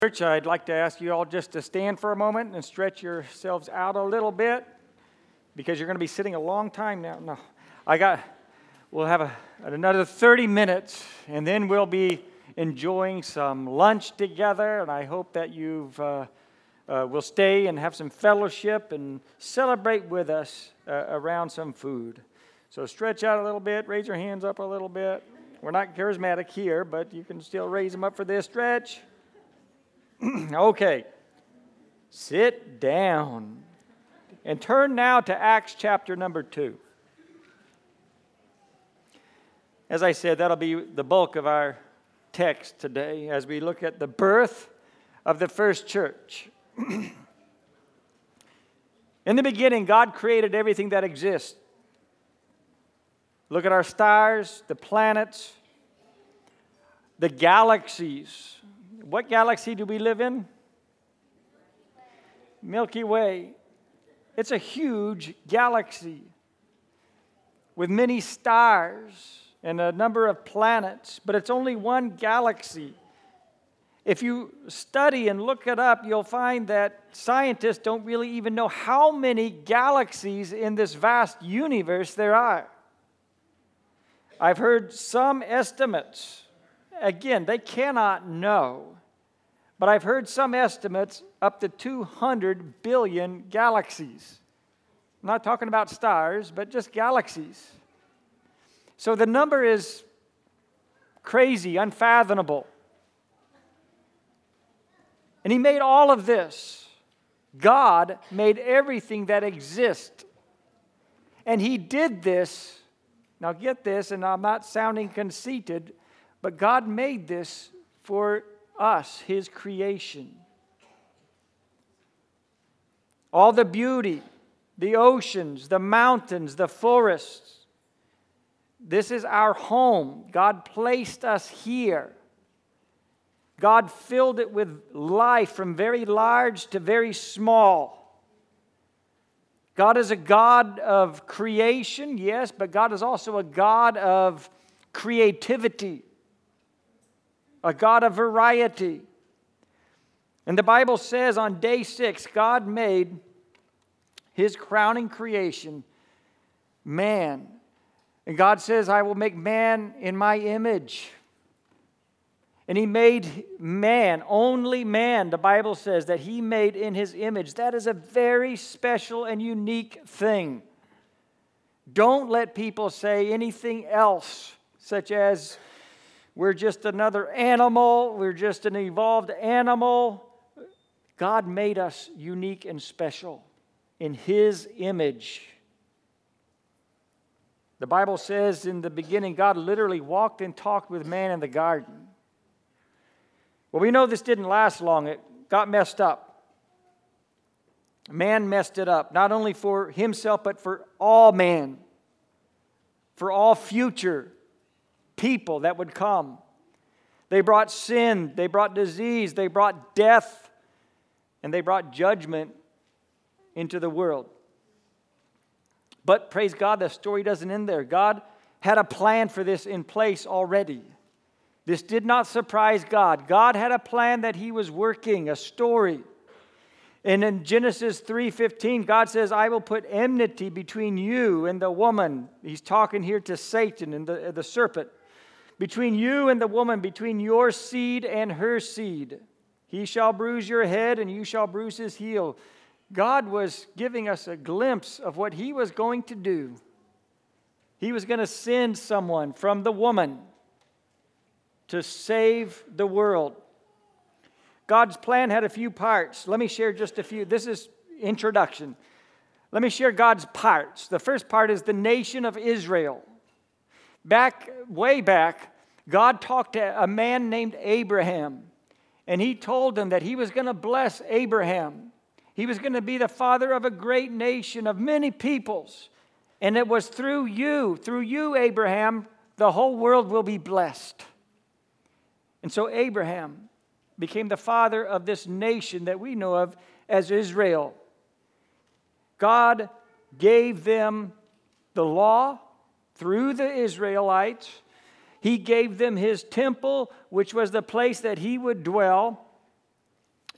Church, I'd like to ask you all just to stand for a moment and stretch yourselves out a little bit because you're going to be sitting a long time now. No, we'll have another 30 minutes and then we'll be enjoying some lunch together, and I hope that will stay and have some fellowship and celebrate with us around some food. So stretch out a little bit, raise your hands up a little bit. We're not charismatic here, but you can still raise them up for this stretch. Okay, sit down and turn now to Acts chapter number 2. As I said, that'll be the bulk of our text today as we look at the birth of the first church. In the beginning, God created everything that exists. Look at our stars, the planets, the galaxies. What galaxy do we live in? Milky Way. It's a huge galaxy with many stars and a number of planets, but it's only one galaxy. If you study and look it up, you'll find that scientists don't really even know how many galaxies in this vast universe there are. I've heard some estimates. Again, they cannot know. But I've heard some estimates up to 200 billion galaxies. I'm not talking about stars, but just galaxies. So the number is crazy, unfathomable. And He made all of this. God made everything that exists. And He did this. Now get this, and I'm not sounding conceited, but God made this for us, His creation. All the beauty, the oceans, the mountains, the forests. This is our home. God placed us here. God filled it with life from very large to very small. God is a God of creation, yes, but God is also a God of creativity. A God of variety. And the Bible says on day 6, God made His crowning creation, man. And God says, I will make man in my image. And He made man, only man, the Bible says, that He made in His image. That is a very special and unique thing. Don't let people say anything else, such as, we're just another animal. We're just an evolved animal. God made us unique and special in His image. The Bible says in the beginning, God literally walked and talked with man in the garden. Well, we know this didn't last long. It got messed up. Man messed it up, not only for himself, but for all man, for all future people that would come. They brought sin, they brought disease, they brought death, and they brought judgment into the world. But praise God, the story doesn't end there. God had a plan for this in place already. This did not surprise God. God had a plan that He was working, a story. And in Genesis 3:15, God says, I will put enmity between you and the woman. He's talking here to Satan and the serpent. Between you and the woman, between your seed and her seed. He shall bruise your head and you shall bruise his heel. God was giving us a glimpse of what He was going to do. He was going to send someone from the woman to save the world. God's plan had a few parts. Let me share just a few. This is introduction. Let me share God's parts. The first part is the nation of Israel. Way back, God talked to a man named Abraham, and He told him that He was going to bless Abraham. He was going to be the father of a great nation of many peoples, and it was through you, Abraham, the whole world will be blessed. And so Abraham became the father of this nation that we know of as Israel. God gave them the law through the Israelites. He gave them His temple, which was the place that He would dwell.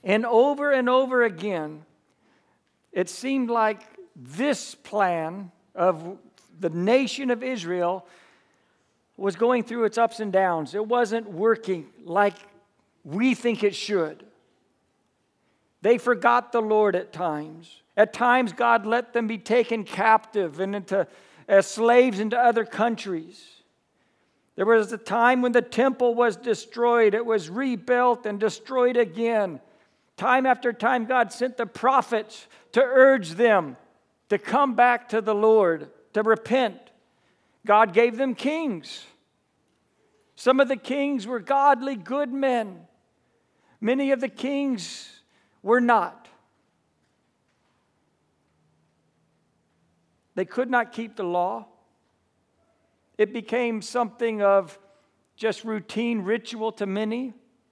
And over again, it seemed like this plan of the nation of Israel was going through its ups and downs. It wasn't working like we think it should. They forgot the Lord at times. At times, God let them be taken captive and as slaves into other countries. There was a time when the temple was destroyed. It was rebuilt and destroyed again. Time after time, God sent the prophets to urge them to come back to the Lord, to repent. God gave them kings. Some of the kings were godly, good men. Many of the kings were not. They could not keep the law. It became something of just routine ritual to many.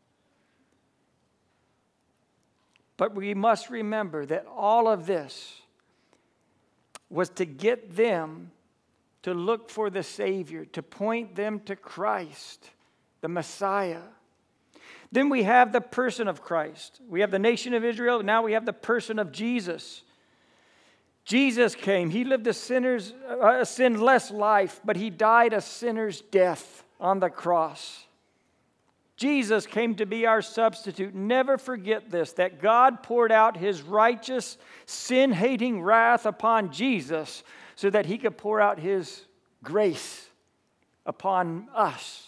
But we must remember that all of this was to get them to look for the Savior, to point them to Christ, the Messiah. Then we have the person of Christ. We have the nation of Israel. Now we have the person of Jesus. Jesus came. He lived a sinless life, but he died a sinner's death on the cross. Jesus came to be our substitute. Never forget this, that God poured out his righteous, sin-hating wrath upon Jesus so that he could pour out his grace upon us.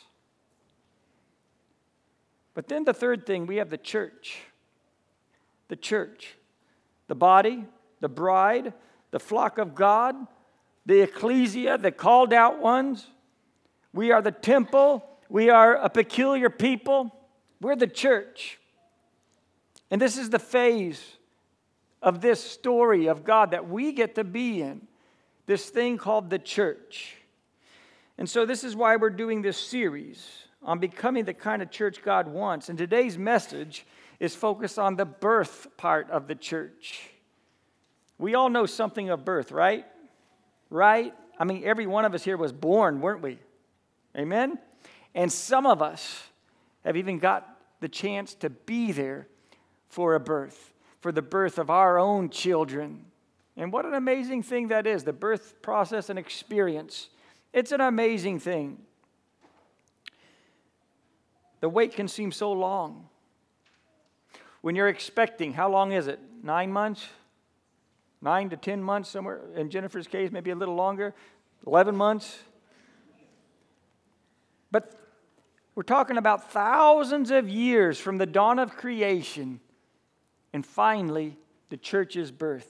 But then the third thing, we have the church. The church. The body, the bride, the flock of God, the ecclesia, the called out ones. We are the temple. We are a peculiar people. We're the church. And this is the phase of this story of God that we get to be in. This thing called the church. And so this is why we're doing this series on becoming the kind of church God wants. And today's message is focused on the birth part of the church. We all know something of birth, right? Right? I mean, every one of us here was born, weren't we? Amen? And some of us have even got the chance to be there for a birth, for the birth of our own children. And what an amazing thing that is, the birth process and experience. It's an amazing thing. The wait can seem so long. When you're expecting, how long is it? 9 months? 9 to 10 months somewhere. In Jennifer's case, maybe a little longer. 11 months. But we're talking about thousands of years from the dawn of creation. And finally, the church is birthed.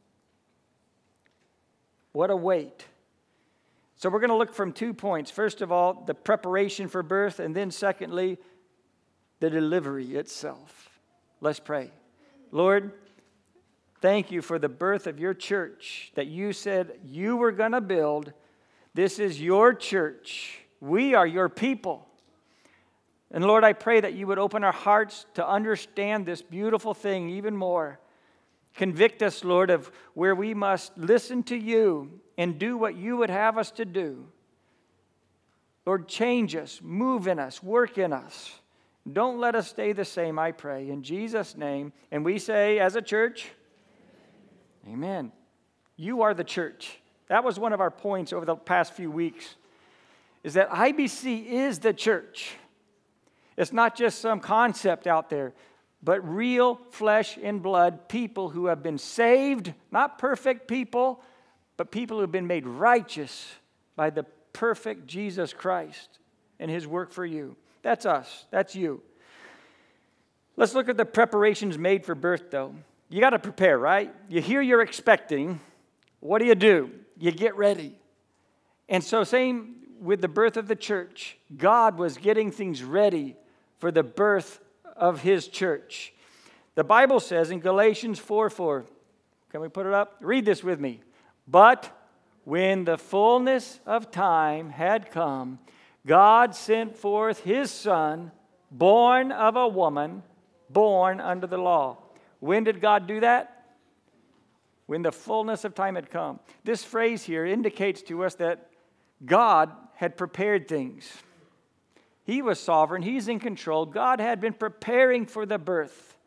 What a wait. So we're going to look from 2 points. First of all, the preparation for birth, and then secondly, the delivery itself. Let's pray. Lord, thank you for the birth of your church that you said you were going to build. This is your church. We are your people. And Lord, I pray that you would open our hearts to understand this beautiful thing even more. Convict us, Lord, of where we must listen to you and do what you would have us to do. Lord, change us, move in us, work in us. Don't let us stay the same, I pray, in Jesus' name. And we say, as a church, amen. You are the church. That was one of our points over the past few weeks, is that IBC is the church. It's not just some concept out there, but real flesh and blood people who have been saved, not perfect people, but people who have been made righteous by the perfect Jesus Christ and his work for you. That's us. That's you. Let's look at the preparations made for birth, though. You got to prepare, right? You hear you're expecting. What do? You get ready. And so same with the birth of the church. God was getting things ready for the birth of his church. The Bible says in Galatians 4:4, can we put it up? Read this with me. But when the fullness of time had come, God sent forth his Son, born of a woman, born under the law. When did God do that? When the fullness of time had come. This phrase here indicates to us that God had prepared things. He was sovereign. He's in control. God had been preparing for the birth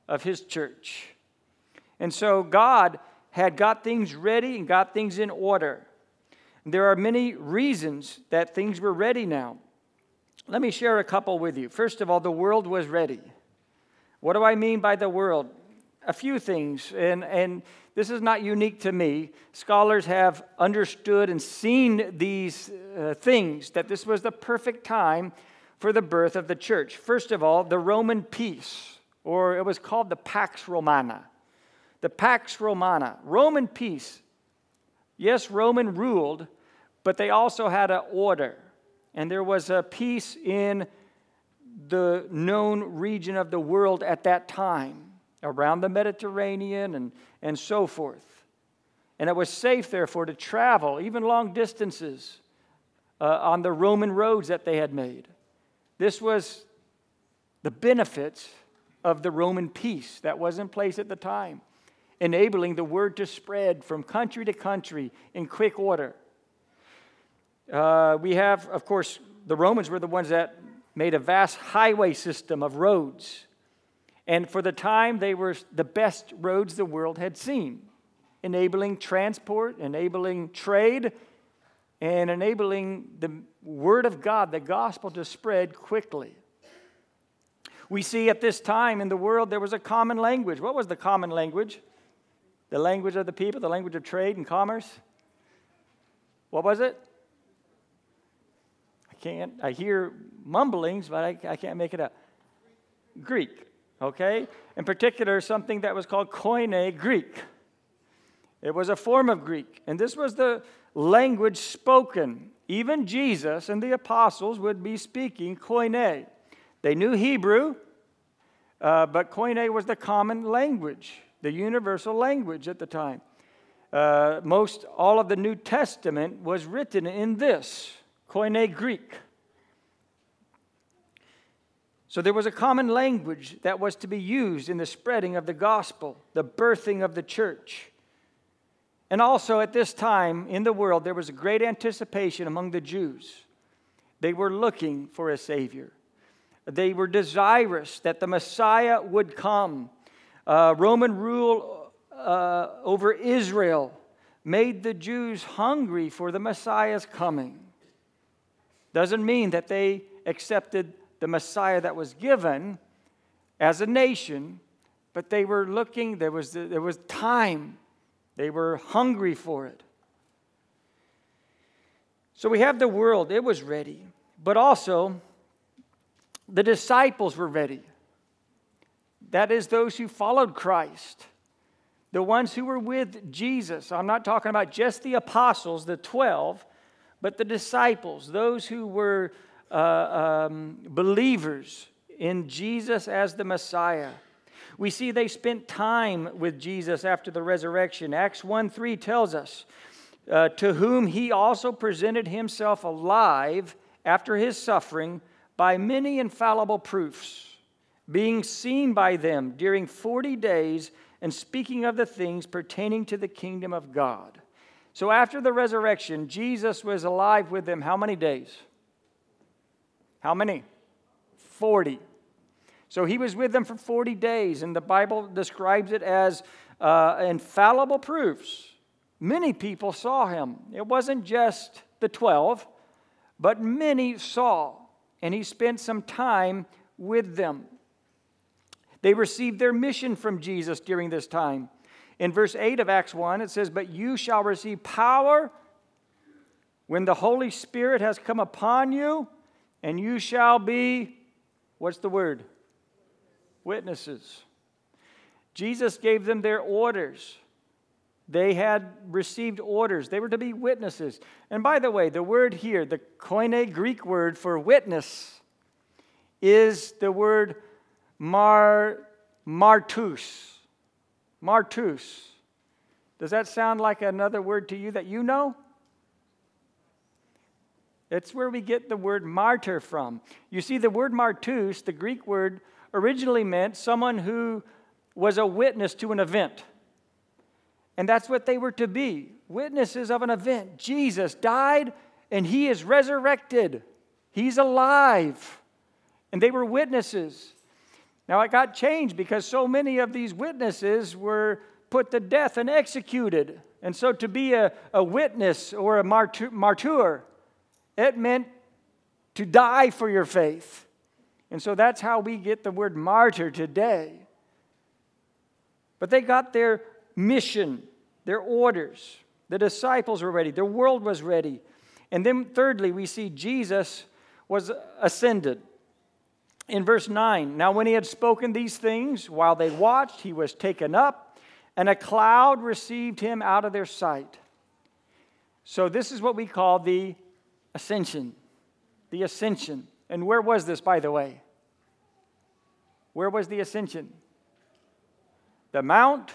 of his church. And so God had got things ready and got things in order. There are many reasons that things were ready now. Let me share a couple with you. First of all, the world was ready. What do I mean by the world? A few things, and this is not unique to me. Scholars have understood and seen these things, that this was the perfect time for the birth of the church. First of all, the Roman peace, or it was called the Pax Romana. The Pax Romana, Roman peace. Yes, Roman ruled, but they also had an order. And there was a peace in the known region of the world at that time, around the Mediterranean and so forth. And it was safe, therefore, to travel, even long distances, on the Roman roads that they had made. This was the benefits of the Roman peace that was in place at the time, enabling the word to spread from country to country in quick order. We have, of course, the Romans were the ones that made a vast highway system of roads. And for the time, they were the best roads the world had seen, enabling transport, enabling trade, and enabling the word of God, the gospel, to spread quickly. We see at this time in the world there was a common language. What was the common language? The language of the people, the language of trade and commerce. What was it? I hear mumblings, but I can't make it up. Greek, okay? In particular, something that was called Koine Greek. It was a form of Greek, and this was the language spoken. Even Jesus and the apostles would be speaking Koine. They knew Hebrew, but Koine was the common language, the universal language at the time. Most all of the New Testament was written in this, Koine Greek. So there was a common language that was to be used in the spreading of the gospel, the birthing of the church. And also at this time in the world, there was a great anticipation among the Jews. They were looking for a Savior. They were desirous that the Messiah would come. Roman rule over Israel made the Jews hungry for the Messiah's coming. Doesn't mean that they accepted the Messiah that was given as a nation, but they were looking, there was time. They were hungry for it. So we have the world, it was ready, but also the disciples were ready. That is, those who followed Christ, the ones who were with Jesus. I'm not talking about just the apostles, the 12, but the disciples, those who were believers in Jesus as the Messiah. We see they spent time with Jesus after the resurrection. Acts 1:3 tells us, to whom he also presented himself alive after his suffering by many infallible proofs, being seen by them during 40 days and speaking of the things pertaining to the kingdom of God. So after the resurrection, Jesus was alive with them how many days? How many? 40. So he was with them for 40 days, and the Bible describes it as infallible proofs. Many people saw him. It wasn't just the 12, but many saw, and he spent some time with them. They received their mission from Jesus during this time. In verse 8 of Acts 1, it says, "But you shall receive power when the Holy Spirit has come upon you, and you shall be," what's the word? Witnesses. Jesus gave them their orders. They had received orders. They were to be witnesses. And by the way, the word here, the Koine Greek word for witness, is the word martus. Martus. Does that sound like another word to you that you know? It's where we get the word martyr from. You see, the word martus, the Greek word, originally meant someone who was a witness to an event. And that's what they were to be, witnesses of an event. Jesus died and he is resurrected. He's alive. And they were witnesses. Now, it got changed because so many of these witnesses were put to death and executed. And so to be a witness or a martyr, it meant to die for your faith. And so that's how we get the word martyr today. But they got their mission, their orders. The disciples were ready. Their world was ready. And then thirdly, we see Jesus was ascended. In verse 9, now when he had spoken these things, while they watched, he was taken up, and a cloud received him out of their sight. So this is what we call the ascension. The ascension. And where was this, by the way? Where was the ascension? The Mount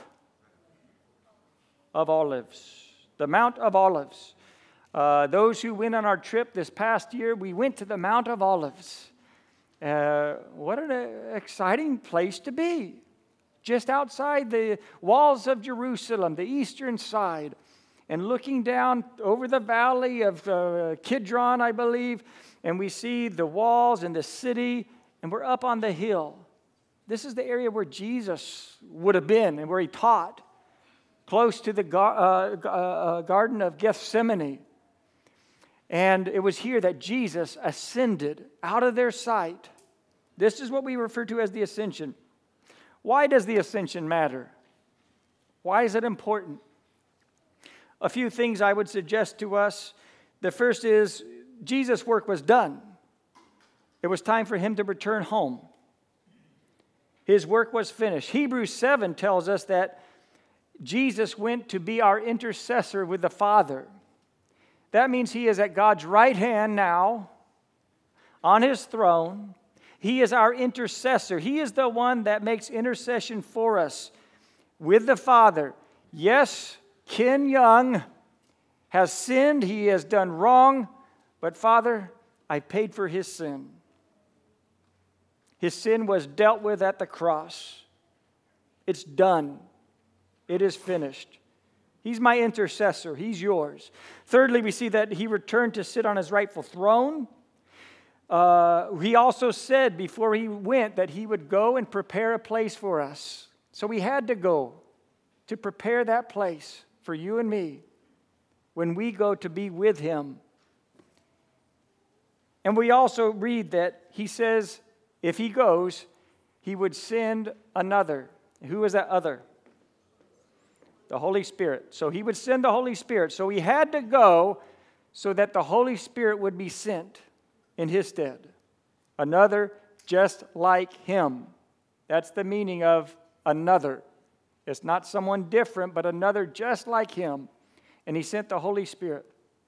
of Olives. The Mount of Olives. Those who went on our trip this past year, we went to the Mount of Olives. What an exciting place to be. Just outside the walls of Jerusalem, the eastern side, and looking down over the valley of Kidron, I believe, and we see the walls and the city, and we're up on the hill. This is the area where Jesus would have been and where he taught, close to the Garden of Gethsemane. And it was here that Jesus ascended out of their sight. This is what we refer to as the ascension. Why does the ascension matter? Why is it important? A few things I would suggest to us. The first is Jesus' work was done. It was time for him to return home. His work was finished. Hebrews 7 tells us that Jesus went to be our intercessor with the Father. That means he is at God's right hand now, on his throne. He is our intercessor. He is the one that makes intercession for us with the Father. Yes, Ken Young has sinned. He has done wrong. But Father, I paid for his sin. His sin was dealt with at the cross. It's done. It is finished. He's my intercessor. He's yours. Thirdly, we see that he returned to sit on his rightful throne. He also said before he went that he would go and prepare a place for us. So he had to go to prepare that place for you and me when we go to be with him. And we also read that he says if he goes, he would send another. Who is that other? The Holy Spirit. So he would send the Holy Spirit. So he had to go so that the Holy Spirit would be sent in his stead. Another just like him. That's the meaning of another. It's not someone different, but another just like him. And he sent the Holy Spirit.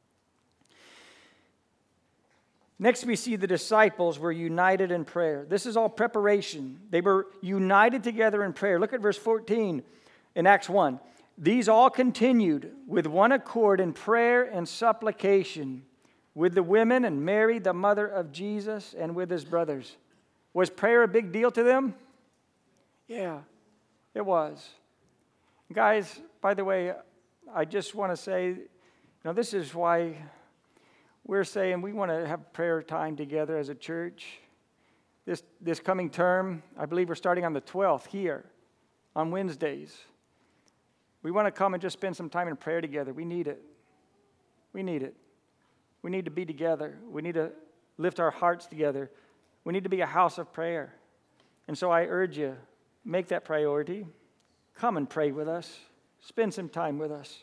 Next, we see the disciples were united in prayer. This is all preparation. They were united together in prayer. Look at verse 14 in Acts 1. These all continued with one accord in prayer and supplication with the women and Mary, the mother of Jesus, and with his brothers. Was prayer a big deal to them? Yeah, it was. Guys, by the way, I just want to say, this is why we're saying we want to have prayer time together as a church. This coming term, I believe we're starting on the 12th here on Wednesdays. We want to come and just spend some time in prayer together. We need it. We need it. We need to be together. We need to lift our hearts together. We need to be a house of prayer. And so I urge you, make that priority. Come and pray with us. Spend some time with us.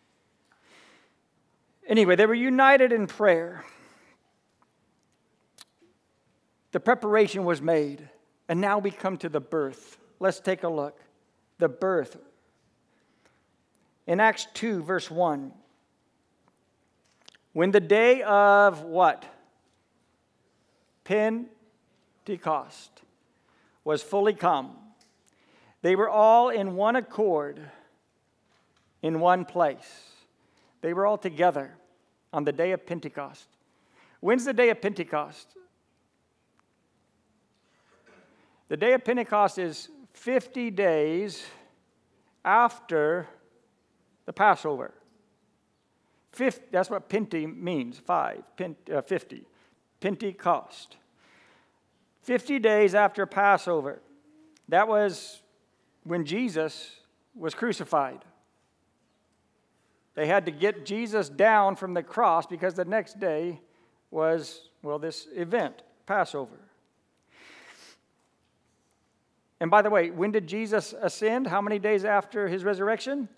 Anyway, they were united in prayer. The preparation was made. And now we come to the birth. Let's take a look. The birth. In Acts 2, verse 1. When the day of what? Pentecost was fully come. They were all in one accord, in one place. They were all together on the day of Pentecost. When's the day of Pentecost? The day of Pentecost is 50 days after the Passover. That's what Pente means, 50. Pentecost. 50 days after Passover. That was when Jesus was crucified. They had to get Jesus down from the cross because the next day was, this event, Passover. And by the way, when did Jesus ascend? How many days after his resurrection?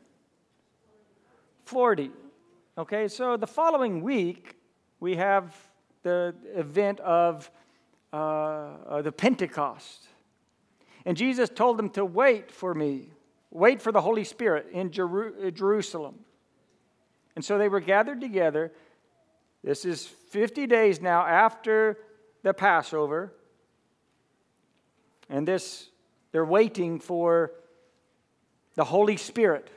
40. Okay, so the following week, we have the event of the Pentecost. And Jesus told them to wait for me, wait for the Holy Spirit in Jerusalem. And so they were gathered together. This is 50 days now after the Passover. And they're waiting for the Holy Spirit.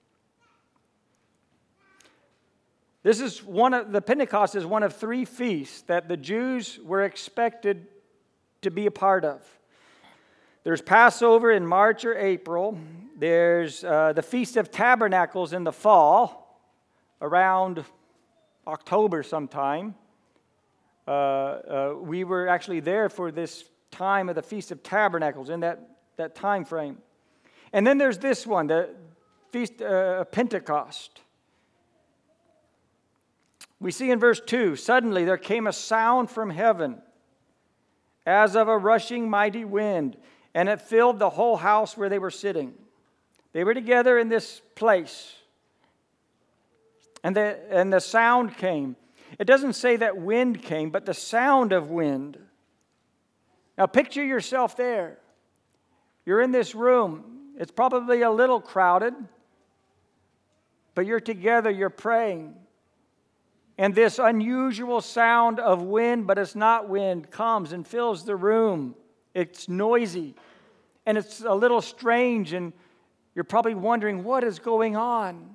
The Pentecost is one of 3 feasts that the Jews were expected to be a part of. There's Passover in March or April. There's the Feast of Tabernacles in the fall, around October sometime. We were actually there for this time of the Feast of Tabernacles in that time frame. And then there's this one, the Feast of Pentecost. We see in verse 2, suddenly there came a sound from heaven as of a rushing mighty wind, and it filled the whole house where they were sitting. They were together in this place. And the sound came. It doesn't say that wind came, but the sound of wind. Now picture yourself there. You're in this room. It's probably a little crowded, but you're together, you're praying. And this unusual sound of wind, but it's not wind, comes and fills the room. It's noisy, and it's a little strange, and you're probably wondering, what is going on?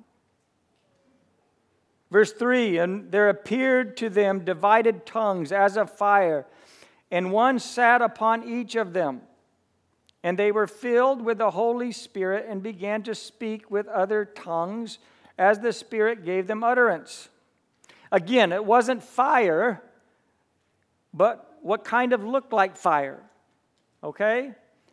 Verse 3, and there appeared to them divided tongues as of fire, and one sat upon each of them. And they were filled with the Holy Spirit and began to speak with other tongues as the Spirit gave them utterance. Again, it wasn't fire, but what kind of looked like fire. Okay?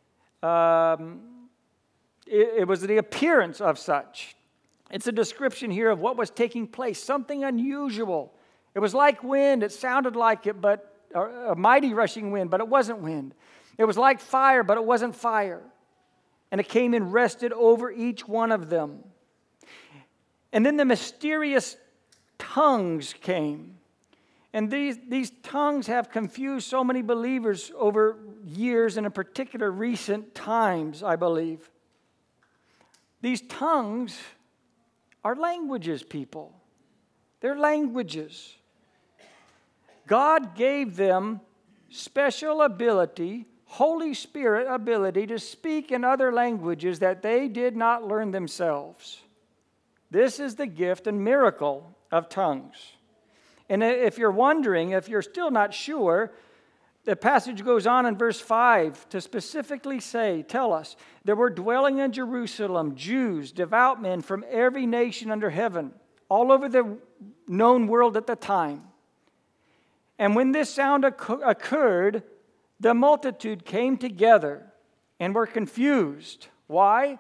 It was the appearance of such. It's a description here of what was taking place, something unusual. It was like wind. It sounded like it, but a mighty rushing wind, but it wasn't wind. It was like fire, but it wasn't fire. And it came and rested over each one of them. And then the mysterious tongues came. And these tongues have confused so many believers over years, and in particular recent times, I believe. These tongues are languages, people. They're languages. God gave them special ability, Holy Spirit ability, to speak in other languages that they did not learn themselves. This is the gift and miracle of tongues. And if you're wondering, if you're still not sure, the passage goes on in verse 5 to specifically tell us, there were dwelling in Jerusalem Jews, devout men from every nation under heaven, all over the known world at the time. And when this sound occurred, the multitude came together and were confused. Why?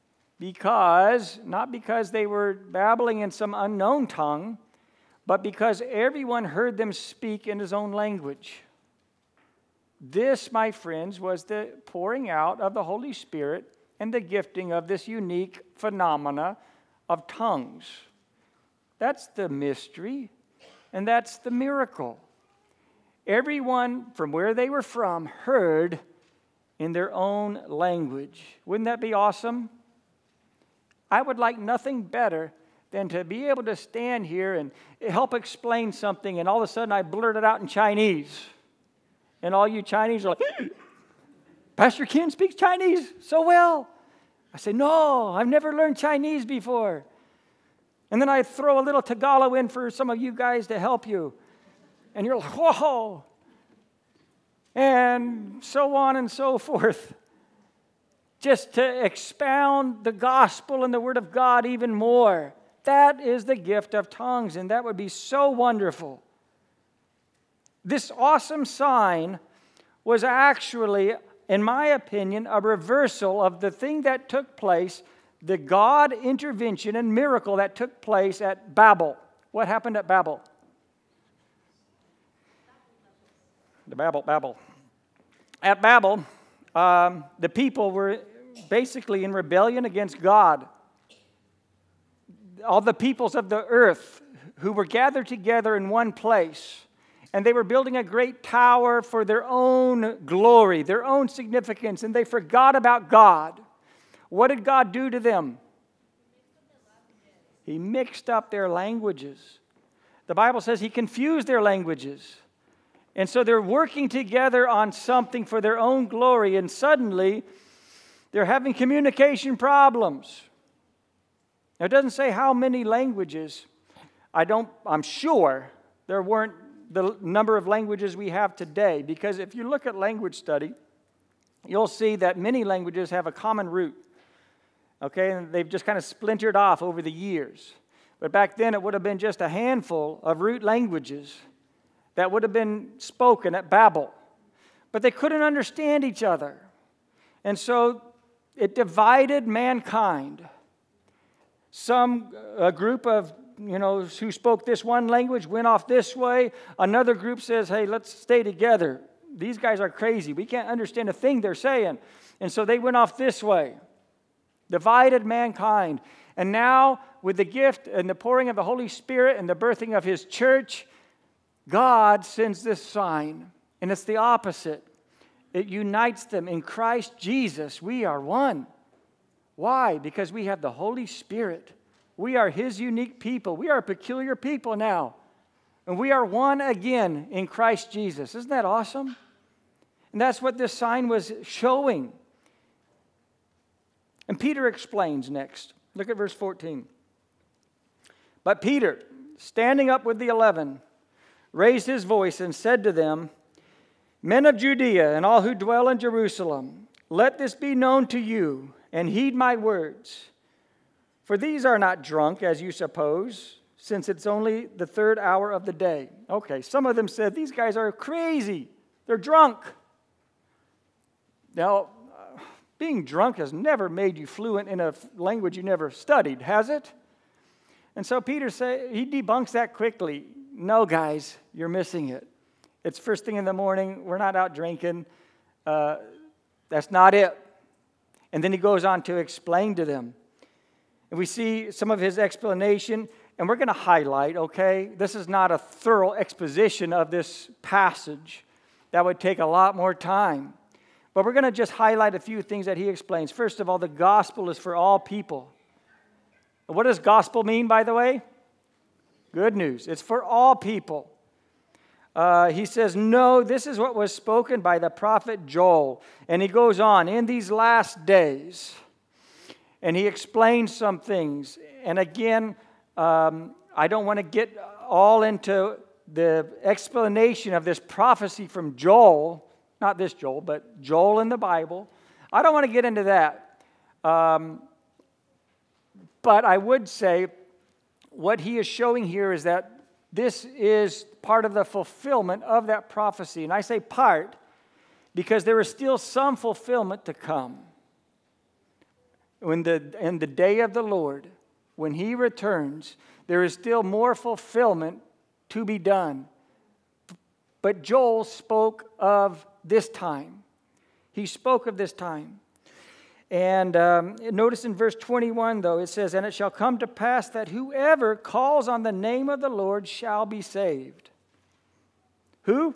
Not because they were babbling in some unknown tongue, but because everyone heard them speak in his own language. This, my friends, was the pouring out of the Holy Spirit and the gifting of this unique phenomena of tongues. That's the mystery, and that's the miracle. Everyone from where they were from heard in their own language. Wouldn't that be awesome? I would like nothing better than to be able to stand here and help explain something, and all of a sudden I blurt it out in Chinese. And all you Chinese are like, Pastor Ken speaks Chinese so well. I say, no, I've never learned Chinese before. And then I throw a little Tagalog in for some of you guys to help you. And you're like, whoa. And so on and so forth. Just to expound the gospel and the word of God even more. That is the gift of tongues, and that would be so wonderful. This awesome sign was actually in my opinion, a reversal of the thing that took place, the God intervention and miracle that took place at Babel. What happened at Babel? Babel. At Babel, the people were basically in rebellion against God. All the peoples of the earth who were gathered together in one place, and they were building a great tower for their own glory, their own significance, and they forgot about God. What did God do to them? He mixed up their languages. The Bible says He confused their languages. And so they're working together on something for their own glory, and suddenly they're having communication problems. Now, it doesn't say how many languages. I'm sure there weren't the number of languages we have today, because if you look at language study, you'll see that many languages have a common root. Okay, and they've just kind of splintered off over the years. But back then it would have been just a handful of root languages that would have been spoken at Babel. But they couldn't understand each other. And so it divided mankind. A group of, who spoke this one language went off this way. Another group says, hey, let's stay together. These guys are crazy. We can't understand a thing they're saying. And so they went off this way. Divided mankind. And now, with the gift and the pouring of the Holy Spirit and the birthing of His church, God sends this sign, and it's the opposite. It unites them. In Christ Jesus, we are one. Why? Because we have the Holy Spirit. We are His unique people. We are a peculiar people now. And we are one again in Christ Jesus. Isn't that awesome? And that's what this sign was showing. And Peter explains next. Look at verse 14. But Peter, standing up with the 11, raised his voice and said to them, Men of Judea and all who dwell in Jerusalem, let this be known to you, and heed my words. For these are not drunk, as you suppose, since it's only the 3rd hour of the day. Okay, some of them said, these guys are crazy. They're drunk. Now, being drunk has never made you fluent in a language you never studied, has it? And so Peter he debunks that quickly. No, guys, you're missing it. It's first thing in the morning. We're not out drinking. That's not it. And then he goes on to explain to them. And we see some of his explanation, and we're going to highlight, okay? This is not a thorough exposition of this passage. That would take a lot more time. But we're going to just highlight a few things that he explains. First of all, the gospel is for all people. What does gospel mean, by the way? Good news. It's for all people. He says, no, this is what was spoken by the prophet Joel. And he goes on, in these last days. And he explains some things. And again, I don't want to get all into the explanation of this prophecy from Joel. Not this Joel, but Joel in the Bible. I don't want to get into that. But I would say what he is showing here is that this is part of the fulfillment of that prophecy. And I say part because there is still some fulfillment to come. In the day of the Lord, when He returns, there is still more fulfillment to be done. But Joel spoke of this time. He spoke of this time. And notice in verse 21, though, it says, And it shall come to pass that whoever calls on the name of the Lord shall be saved. Who?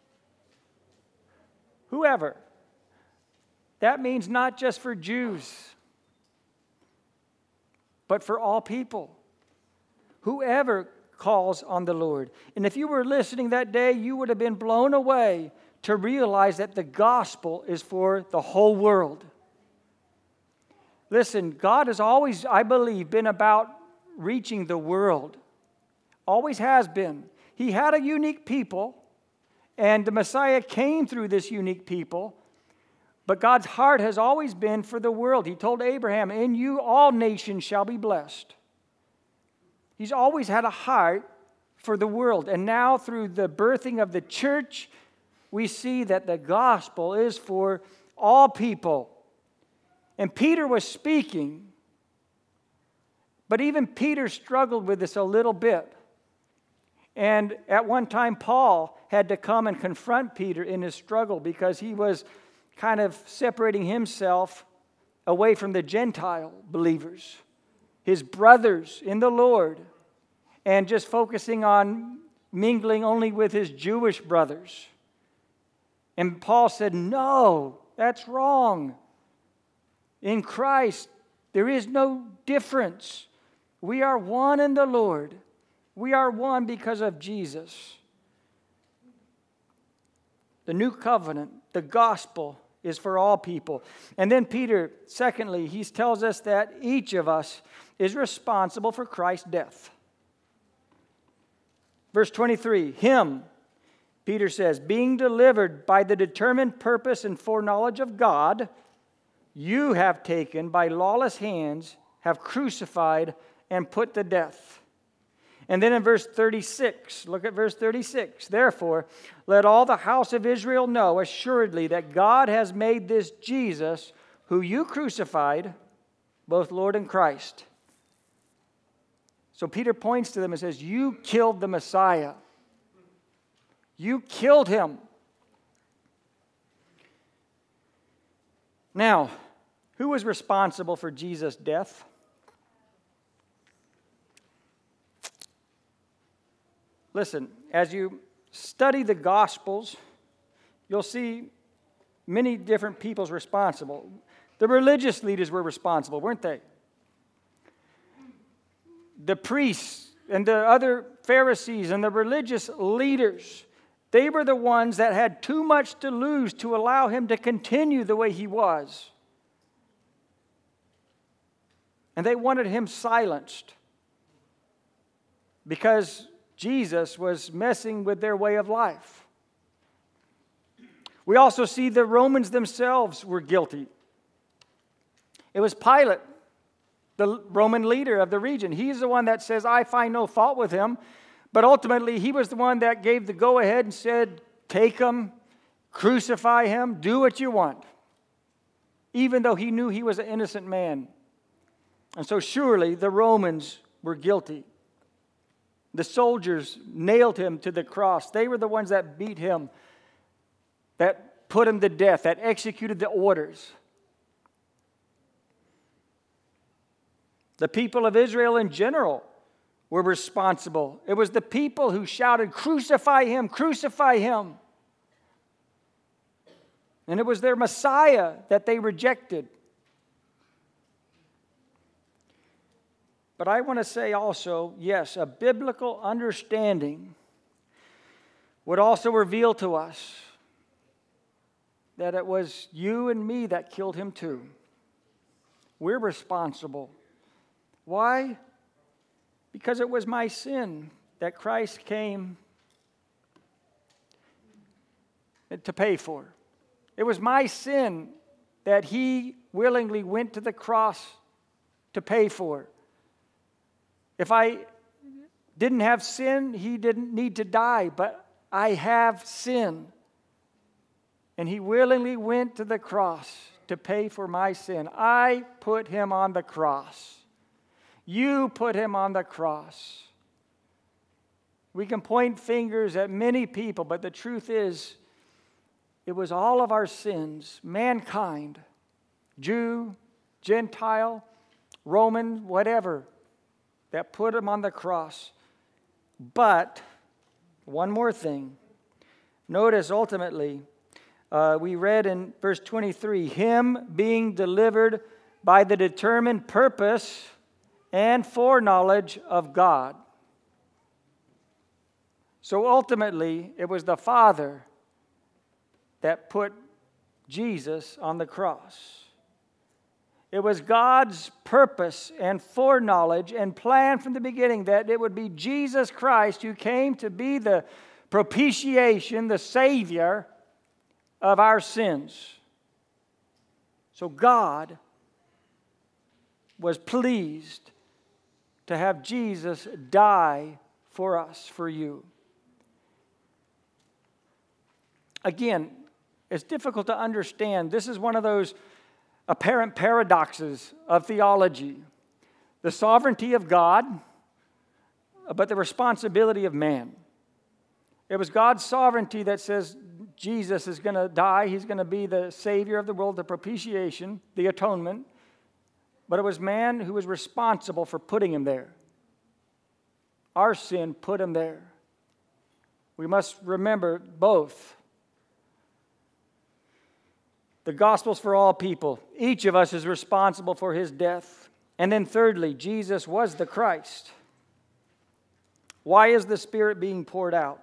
Whoever. That means not just for Jews, but for all people. Whoever calls on the Lord. And if you were listening that day, you would have been blown away to realize that the gospel is for the whole world. Listen, God has always, I believe, been about reaching the world. Always has been. He had a unique people, and the Messiah came through this unique people. But God's heart has always been for the world. He told Abraham, in you all nations shall be blessed. He's always had a heart for the world. And now through the birthing of the church, we see that the gospel is for all people. And Peter was speaking, but even Peter struggled with this a little bit. And at one time, Paul had to come and confront Peter in his struggle because he was kind of separating himself away from the Gentile believers, his brothers in the Lord, and just focusing on mingling only with his Jewish brothers. And Paul said, no, that's wrong. In Christ, there is no difference. We are one in the Lord. We are one because of Jesus. The new covenant, the gospel, is for all people. And then Peter, secondly, he tells us that each of us is responsible for Christ's death. Verse 23, him, Peter says, being delivered by the determined purpose and foreknowledge of God, you have taken by lawless hands, have crucified and put to death. And then in verse 36, look at verse 36. Therefore, let all the house of Israel know assuredly that God has made this Jesus, who you crucified, both Lord and Christ. So Peter points to them and says, you killed the Messiah. You killed him. Now, who was responsible for Jesus' death? Listen, as you study the Gospels, you'll see many different people's responsible. The religious leaders were responsible, weren't they? The priests and the other Pharisees and the religious leaders, they were the ones that had too much to lose to allow him to continue the way he was. And they wanted him silenced because Jesus was messing with their way of life. We also see the Romans themselves were guilty. It was Pilate, the Roman leader of the region. He's the one that says, I find no fault with him. But ultimately, he was the one that gave the go-ahead and said, take him, crucify him, do what you want. Even though he knew he was an innocent man. And so surely the Romans were guilty. The soldiers nailed him to the cross. They were the ones that beat him, that put him to death, that executed the orders. The people of Israel in general were responsible. It was the people who shouted, crucify him, crucify him. And it was their Messiah that they rejected. But I want to say also, yes, a biblical understanding would also reveal to us that it was you and me that killed him too. We're responsible. Why? Because it was my sin that Christ came to pay for. It was my sin that he willingly went to the cross to pay for. If I didn't have sin, he didn't need to die, but I have sin. And he willingly went to the cross to pay for my sin. I put him on the cross. You put him on the cross. We can point fingers at many people, but the truth is, it was all of our sins, mankind, Jew, Gentile, Roman, whatever, that put him on the cross. But, one more thing. Notice ultimately, we read in verse 23, him being delivered by the determined purpose and foreknowledge of God. So ultimately, it was the Father that put Jesus on the cross. It was God's purpose and foreknowledge and plan from the beginning that it would be Jesus Christ who came to be the propitiation, the Savior of our sins. So God was pleased to have Jesus die for us, for you. Again, It's difficult to understand. This is one of those apparent paradoxes of theology. The sovereignty of God, but the responsibility of man. It was God's sovereignty that says Jesus is going to die. He's going to be the Savior of the world, the propitiation, the atonement. But it was man who was responsible for putting him there. Our sin put him there. We must remember both. The gospel's for all people. Each of us is responsible for his death. And then thirdly, Jesus was the Christ. Why is the Spirit being poured out?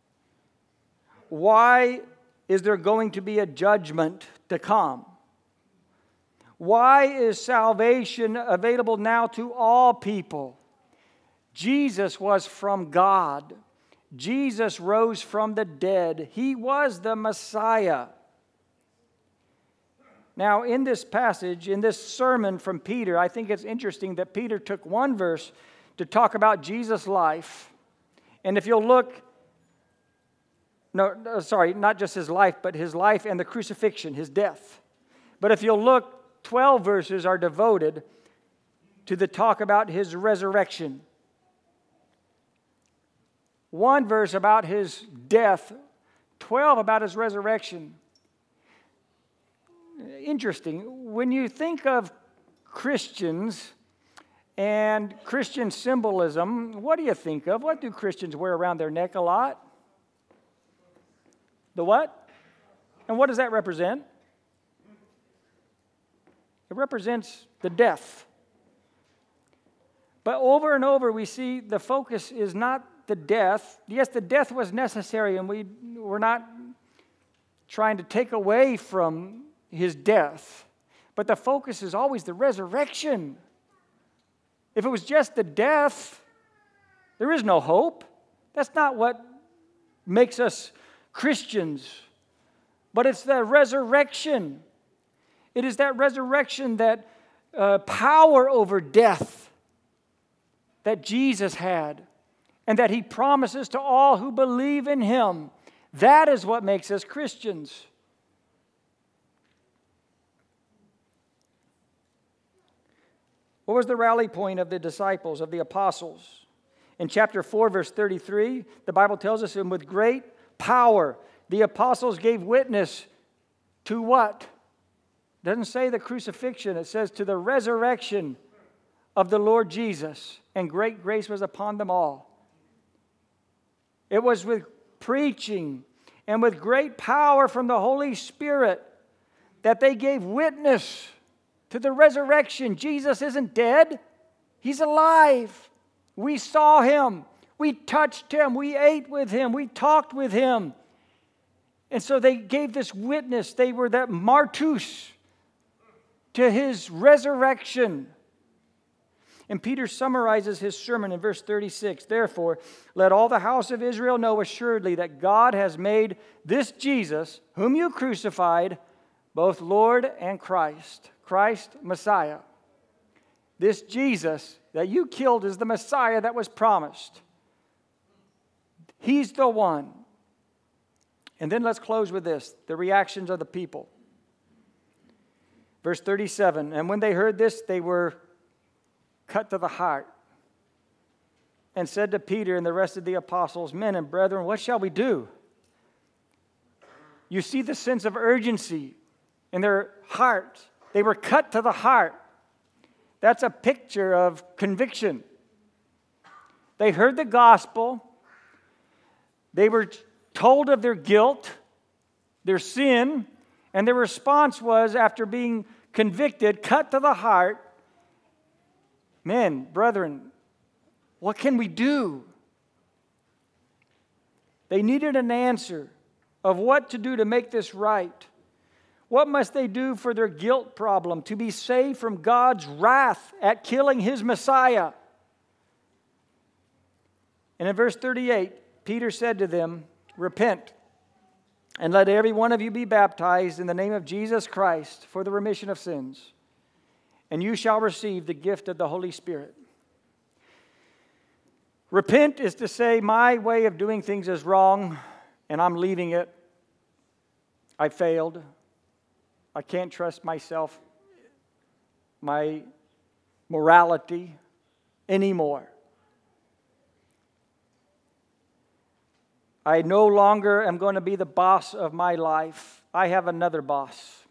Why is there going to be a judgment to come? Why is salvation available now to all people? Jesus was from God. Jesus rose from the dead. He was the Messiah. Now, in this passage, in this sermon from Peter, I think it's interesting that Peter took one verse to talk about Jesus' life. And if you'll look, not just his life, but his life and the crucifixion, his death. But if you'll look, 12 verses are devoted to the talk about his resurrection. One verse about his death, 12 about his resurrection. Interesting. When you think of Christians and Christian symbolism, what do you think of? What do Christians wear around their neck a lot? The what? And what does that represent? It represents the death. But over and over we see the focus is not the death. Yes, the death was necessary, and we're not trying to take away from his death. But the focus is always the resurrection. If it was just the death, there is no hope. That's not what makes us Christians. But it's the resurrection. It is that resurrection, that power over death that Jesus had and that he promises to all who believe in him. That is what makes us Christians. What was the rally point of the disciples, of the apostles? In chapter 4, verse 33, the Bible tells us, and with great power, the apostles gave witness to what? It doesn't say the crucifixion. It says to the resurrection of the Lord Jesus. And great grace was upon them all. It was with preaching and with great power from the Holy Spirit that they gave witness to the resurrection. Jesus isn't dead. He's alive. We saw him. We touched him. We ate with him. We talked with him. And so they gave this witness. They were that martus to his resurrection. And Peter summarizes his sermon in verse 36. Therefore, let all the house of Israel know assuredly that God has made this Jesus, whom you crucified, both Lord and Christ. Christ, Messiah. This Jesus that you killed is the Messiah that was promised. He's the one. And then let's close with this, the reactions of the people. Verse 37, and when they heard this, they were cut to the heart and said to Peter and the rest of the apostles, men and brethren, what shall we do? You see the sense of urgency in their heart. They were cut to the heart. That's a picture of conviction. They heard the gospel. They were told of their guilt, their sin, and their response was, after being convicted, cut to the heart, men, brethren, what can we do? They needed an answer of what to do to make this right. What must they do for their guilt problem to be saved from God's wrath at killing his Messiah? And in verse 38, Peter said to them, repent, and let every one of you be baptized in the name of Jesus Christ for the remission of sins, and you shall receive the gift of the Holy Spirit. Repent is to say, my way of doing things is wrong, and I'm leaving it. I failed. I can't trust myself, my morality anymore. I no longer am going to be the boss of my life. I have another boss,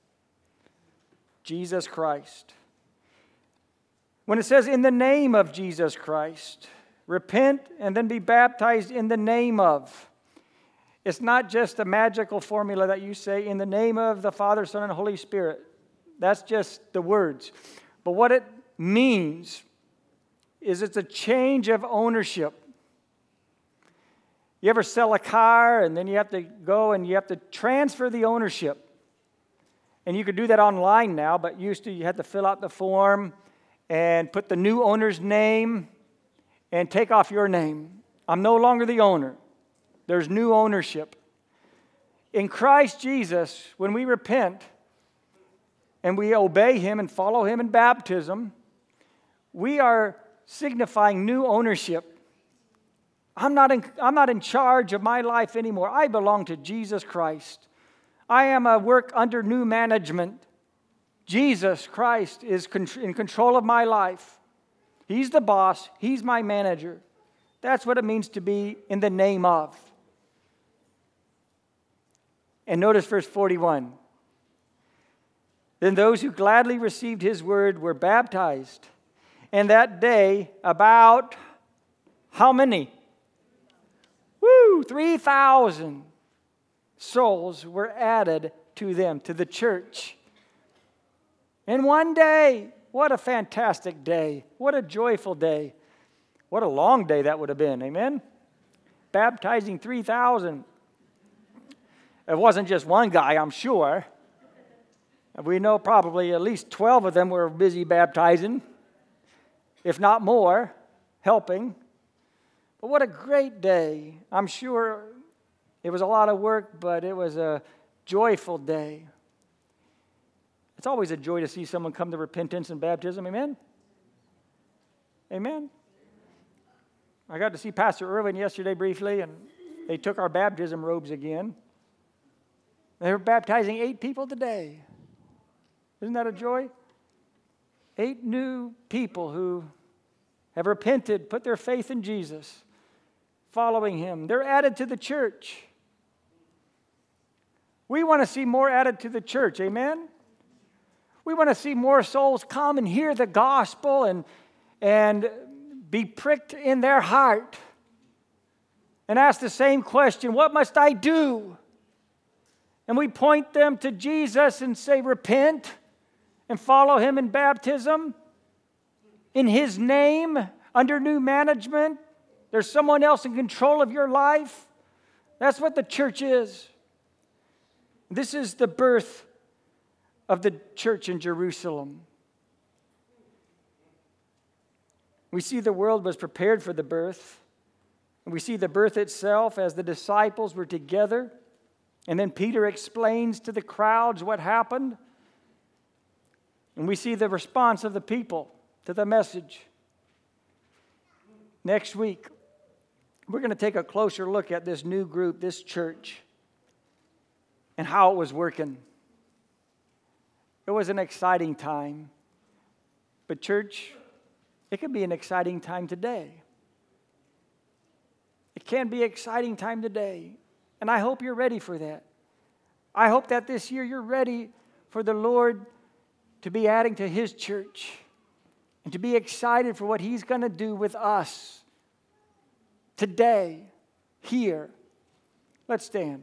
Jesus Christ. When it says in the name of Jesus Christ, repent and then be baptized in the name of. It's not just a magical formula that you say in the name of the Father, Son, and Holy Spirit. That's just the words. But what it means is it's a change of ownership. You ever sell a car and then you have to go and you have to transfer the ownership? And you could do that online now, but used to you had to fill out the form and put the new owner's name and take off your name. I'm no longer the owner. There's new ownership. In Christ Jesus, when we repent and we obey Him and follow Him in baptism, we are signifying new ownership. I'm not in charge of my life anymore. I belong to Jesus Christ. I am a work under new management. Jesus Christ is in control of my life. He's the boss. He's my manager. That's what it means to be in the name of. And notice verse 41. Then those who gladly received His word were baptized. And that day, about how many? 3,000 souls were added to them, to the church. In one day. What a fantastic day. What a joyful day. What a long day that would have been. Amen? Baptizing 3,000. It wasn't just one guy, I'm sure. We know probably at least 12 of them were busy baptizing, if not more, helping. But what a great day. I'm sure it was a lot of work, but it was a joyful day. It's always a joy to see someone come to repentance and baptism. Amen? Amen? I got to see Pastor Irwin yesterday briefly, and they took our baptism robes again. They were baptizing 8 people today. Isn't that a joy? 8 new people who have repented, put their faith in Jesus, following Him. They're added to the church. We want to see more added to the church. Amen? We want to see more souls come and hear the gospel and be pricked in their heart and ask the same question, what must I do? And we point them to Jesus and say, repent and follow Him in baptism. In His name, under new management. There's someone else in control of your life. That's what the church is. This is the birth of the church in Jerusalem. We see the world was prepared for the birth. And we see the birth itself as the disciples were together. And then Peter explains to the crowds what happened. And we see the response of the people to the message. Next week, we're going to take a closer look at this new group, this church, and how it was working. It was an exciting time. But church, it can be an exciting time today. It can be an exciting time today. And I hope you're ready for that. I hope that this year you're ready for the Lord to be adding to His church and to be excited for what He's going to do with us today, here. Let's stand.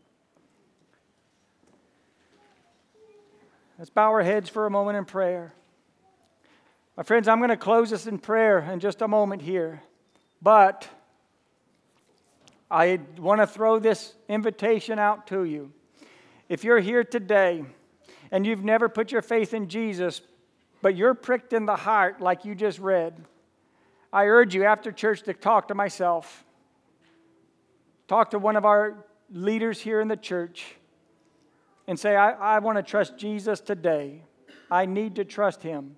Let's bow our heads for a moment in prayer. My friends, I'm going to close this in prayer in just a moment here. But I want to throw this invitation out to you. If you're here today and you've never put your faith in Jesus, but you're pricked in the heart like you just read, I urge you after church to talk to myself. Talk to one of our leaders here in the church and say, I want to trust Jesus today. I need to trust Him.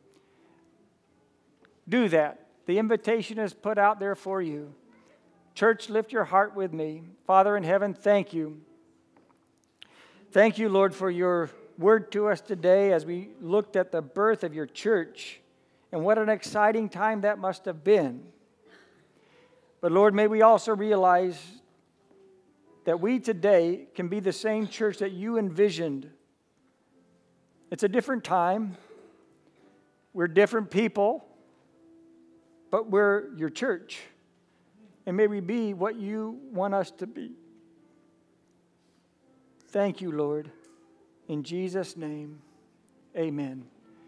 Do that. The invitation is put out there for you. Church, lift your heart with me. Father in heaven, thank you. Thank you, Lord, for your word to us today as we looked at the birth of your church, and what an exciting time that must have been. But Lord, may we also realize that we today can be the same church that you envisioned. It's a different time. We're different people, but we're your church. And may we be what you want us to be. Thank you, Lord. In Jesus' name, amen.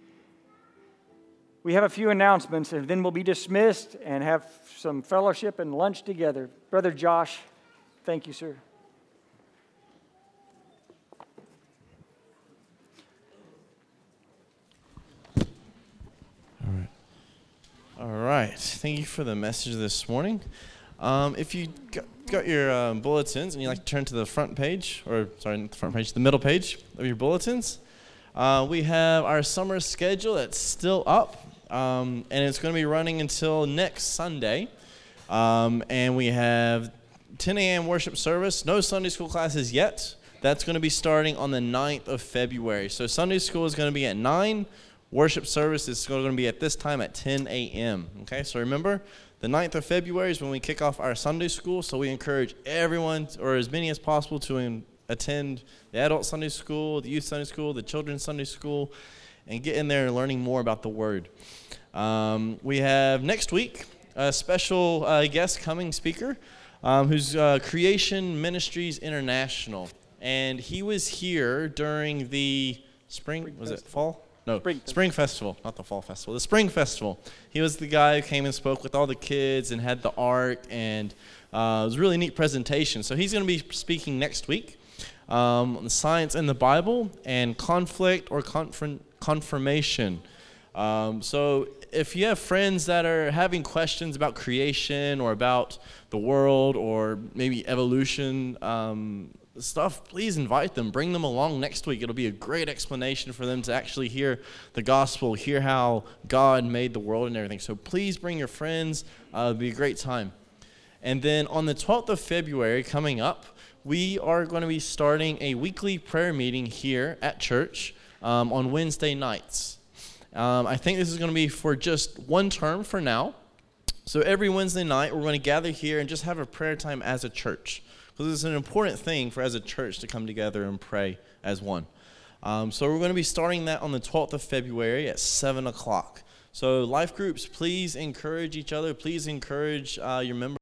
We have a few announcements, and then we'll be dismissed and have some fellowship and lunch together. Brother Josh, thank you, sir. All right. Thank you for the message this morning. If you got your bulletins and you like to turn to the front page, or sorry, not the front page, the middle page of your bulletins, we have our summer schedule that's still up, and it's going to be running until next Sunday. And we have 10 a.m. worship service, no Sunday school classes yet. That's going to be starting on the 9th of February. So Sunday school is going to be at 9. Worship service is going to be at this time at 10 a.m. Okay, so remember, the 9th of February is when we kick off our Sunday school, so we encourage everyone, or as many as possible, to attend the adult Sunday school, the youth Sunday school, the children's Sunday school, and get in there and learning more about the Word. We have next week a special guest coming speaker who's Creation Ministries International, and he was here during the fall? No, Spring Festival, not the Fall Festival. The Spring Festival. He was the guy who came and spoke with all the kids and had the art, and it was a really neat presentation. So he's going to be speaking next week on the science in the Bible and conflict or confirmation. So if you have friends that are having questions about creation or about the world or maybe evolution stuff, please invite them. Bring them along next week. It'll be a great explanation for them to actually hear the gospel, hear how God made the world and everything. So please bring your friends. It'll be a great time. And then on the 12th of February coming up, we are going to be starting a weekly prayer meeting here at church on Wednesday nights. I think this is going to be for just one term for now. So every Wednesday night, we're going to gather here and just have a prayer time as a church. Because it's an important thing for as a church to come together and pray as one. So we're going to be starting that on the 12th of February at 7 o'clock. So life groups, please encourage each other. Please encourage your members.